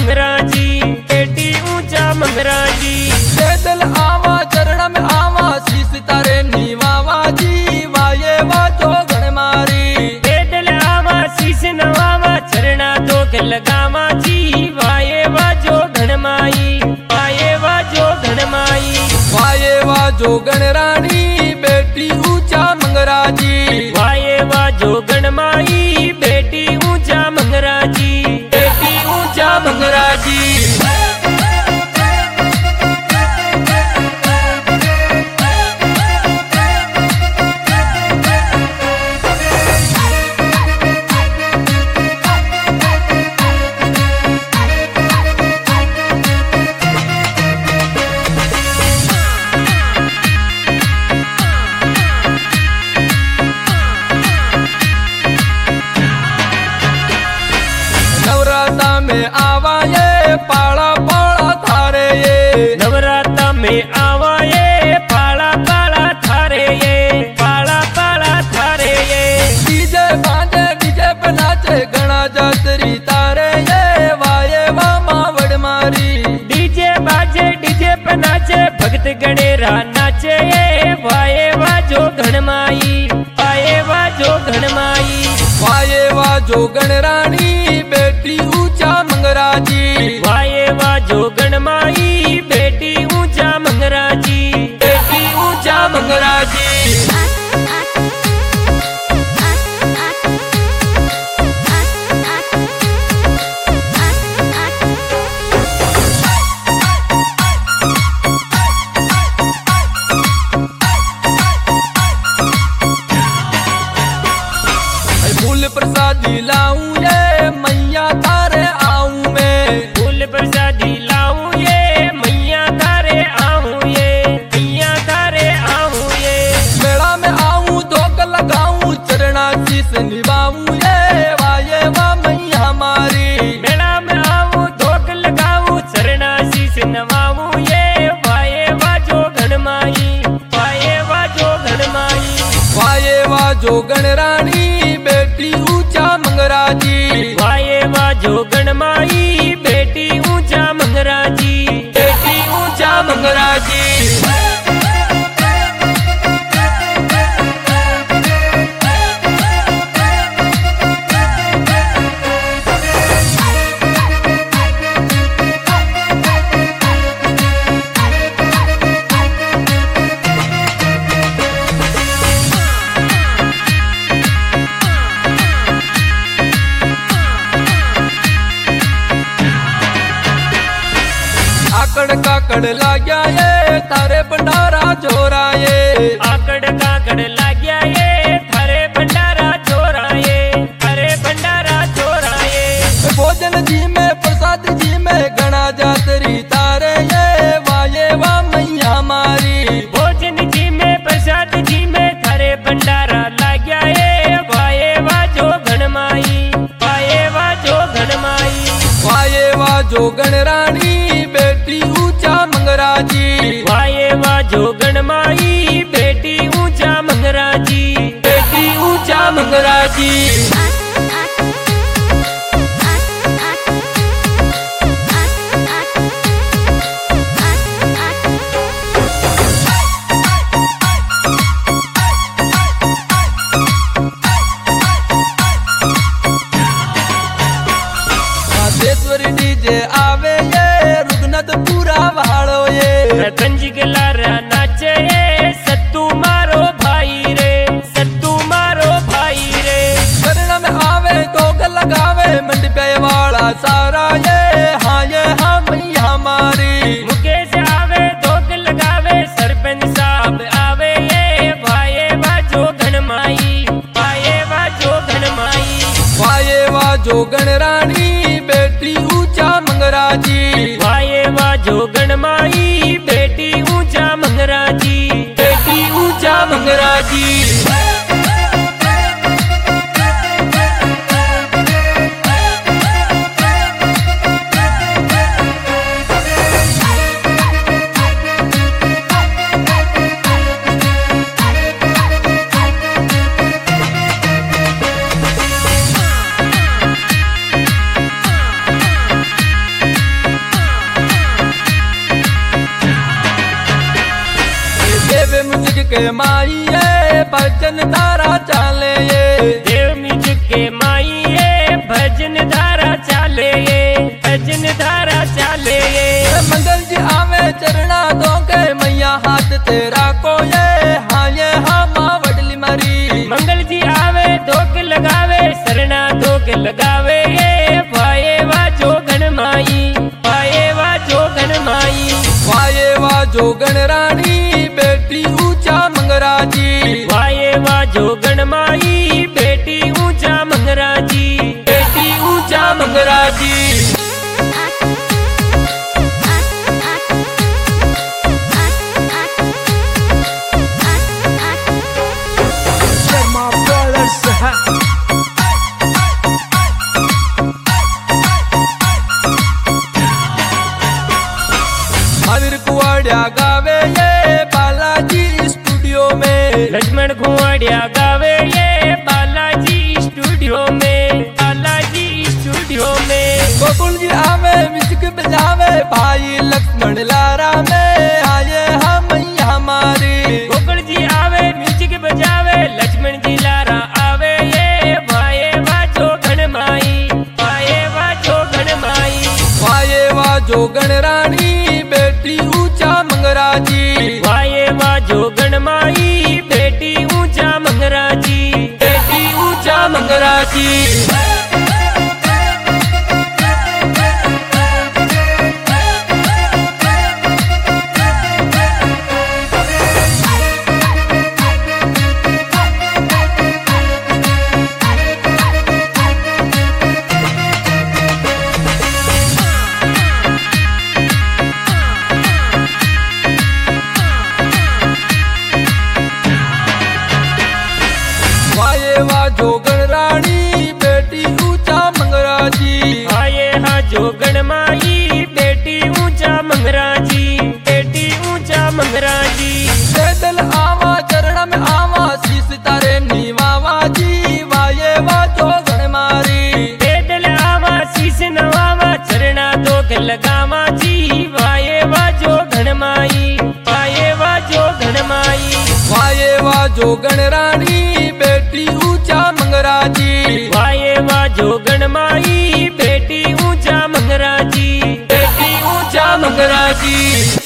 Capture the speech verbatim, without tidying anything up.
मंगरा जी, बेटी ऊंचा मंगरा जी। पैदल आवा चरण में आवा शीश तारे नीवावा जी, वाये वाजो घण मारी। पैदल आवा शीश नवावा चरणा तो के लगावा जी, वाये वाजो घण माई, वाये वाजो घण माई। वाये वाजो गण रानी बेटी ऊंचा मंगरा जी, वाये वाजो घण माई, बेटी ऊंचा मंगरा जी, बेटी ऊंचा मंगरा जी। नवराता में आवा ये पाला पाला थारे ये, नवराता में आवा ये पाला पाला थारे ये, पाला पाला थारे ये। डीजे बाजे डीजे पे नाचे गणा जातरी तारे ये, वाये वा मावड़ मारी। डीजे बाजे डीजे पे नाचे भक्त गणेरा नाचे ये, वाये वाजो घण माई, वाये वाजो घण माई। वाये वाजो गण रानी बेटी ऊंचा मंगरा जी, वाये वाजो घण माई, बेटी ऊंचा मंगरा जी, बेटी ऊंचा मंगरा जी। फूल प्रसादी लाऊं ये मैया तारे आऊं मैं, फूल प्रसादी लाऊं ये मैया तारे आऊं ये, मैया तारे आऊं ये। मेला में आऊं धोक लगाऊं चरणा शीस निभाऊं ये, वाये वा मैया हमारी। मेला में आऊं धोक लगाऊं चरणा शीस नवाऊं ये, वाये वाजो घण माई, वाये वाजो घण माई। वाये वाजो गण रानी बेटी ऊंचा मंगरा जी, वाये वाजो घण माई, बेटी ऊंचा मंगरा जी, बेटी ऊंचा मंगरा जी। आकड़ काकड़ लाग्या ये तारे भंडारा छोरा ये, आकड़ काकड़ लाग्या ये थारे भंडारा छोरा ये, थारे भंडारा छोरा ये। भोजन जी में प्रसाद जी में गणा जातरी तारे ये, वाये वा मैया हमारी। भोजन जी में प्रसाद जी में थारे भंडारा लाग्या ये, वाये वाजो घण माई, वाये वाजो घण माई। वाये वाजो गण रानी बेटी ऊंचा मंगरा जी, वाये वाजो घण माई, बेटी ऊंचा मंगरा जी, बेटी ऊंचा मंगरा जी। माधेश्वरी डीजे आवे ये, रुगनद पूरा वालो ये, रतनजी के लारा नाचे ये, सत्तू मारो भाई रे, सत्तू मारो भाई रे। चरण में आवे दोग लगावे मंडपे वाला सारा ये, हाँ ये हाँ मैया हमारी। मुकेश आवे धोक लगावे, सरपंच साहब आवे ये, वाये वाजो घण माई, वाये वाजो घण माई। वाये वाजो गण रानी बेटी ऊंचा मंगरा जी, वाये वाजो घण माई, बेटी ऊंचा मंगरा जी, के माई ये भजन धारा चाले ये देव म्यूजिक के माई ये भजन धारा चाले ये भजन धारा चाले ये मंगल जी आवे चरणा दो के मैया हाथ तेरा को ये हाँ ये हाँ माँ वडली मरी मंगल जी आवे धोक लगावे शरणा धोक लगावे ये वाये वा जो गण माई वाये वा जो गण माई वाये वा जो गण रानी बेटी ऊंचा मंगरा जी वाये वा जो गण माई बेटी ऊंचा मंगरा जी बेटी ऊंचा मंगरा जी महावीर कुआड़िया गावे ये बालाजी स्टूडियो में लक्ष्मण कुआड़िया गावे ये बालाजी स्टूडियो में बालाजी स्टूडियो में गोकुल जी आवे म्यूजिक बजावे भाई लक्ष्मण लारा में आए हम हमारी गोकुल जी आवे म्यूजिक बजावे लक्ष्मण जी लारा आवे ये वाये वा जो गण माई वाये वा जो गण माई वाये वा जो गण रानी बेटी ऊंचा मंगरा जी वाये वा जो गण माई बेटी ऊंचा मंगरा जी बेटी ऊंचा मंगरा जी वाये वा जो गण रानी बेटी ऊंचा मंगरा जी आये हाँ जो गण माई बेटी ऊंचा मंगरा जी बेटी ऊंचा मंगरा जी पैदल आवा चरण में आवा शीस तारे नीवावा जी वाये वा जो गण मारी पैदल आवा शीस नवावा चरणा दोख लगावा जी वाये वा जो गण माई वाये वा जो गण माई वाये वा जो गण रानी बेटी ऊंचा मंगरा जी वाये वा जो गण माई बेटी ऊंचा मंगरा जी बेटी ऊंचा मंगरा जी।